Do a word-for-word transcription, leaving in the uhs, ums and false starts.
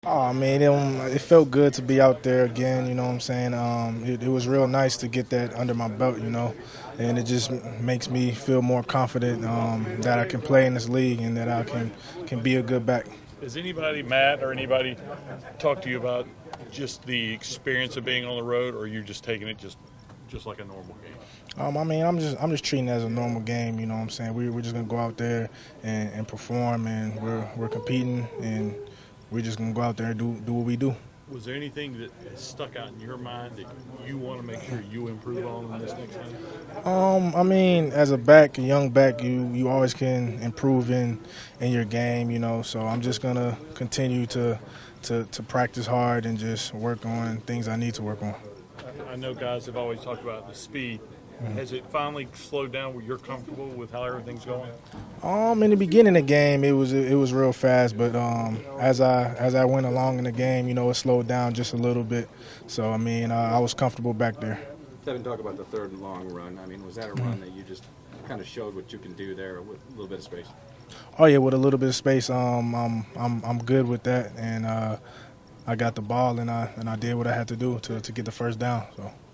Oh, man, it, um, it felt good to be out there again, you know what I'm saying? Um, it, it was real nice to get that under my belt, you know, and it just makes me feel more confident um, that I can play in this league and that I can, can be a good back. Has anybody, Matt, or anybody talked to you about just the experience of being on the road, or are you just taking it just just like a normal game? Um, I mean, I'm just I'm just treating it as a normal game, you know what I'm saying? We, we're just going to go out there and, and perform, and we're, we're competing, and we're just going to go out there and do, do what we do. Was there anything that has stuck out in your mind that you want to make sure you improve on in this next game? Um, I mean, as a back, a young back, you, you always can improve in, in your game, you know. So I'm just gonna continue to, to to practice hard and just work on things I need to work on. I know guys have always talked about the speed. Mm-hmm. Has it finally slowed down where you're comfortable with how everything's going? Um, in the beginning of the game, it was it was real fast, but um, as I as I went along in the game, you know, it slowed down just a little bit. So I mean, uh, I was comfortable back there. Kevin, talk about the third and long run. I mean, was that a run that you just kind of showed what you can do there with a little bit of space? Oh yeah, with a little bit of space, um, I'm I'm I'm good with that, and uh, I got the ball and I and I did what I had to do to to get the first down. So.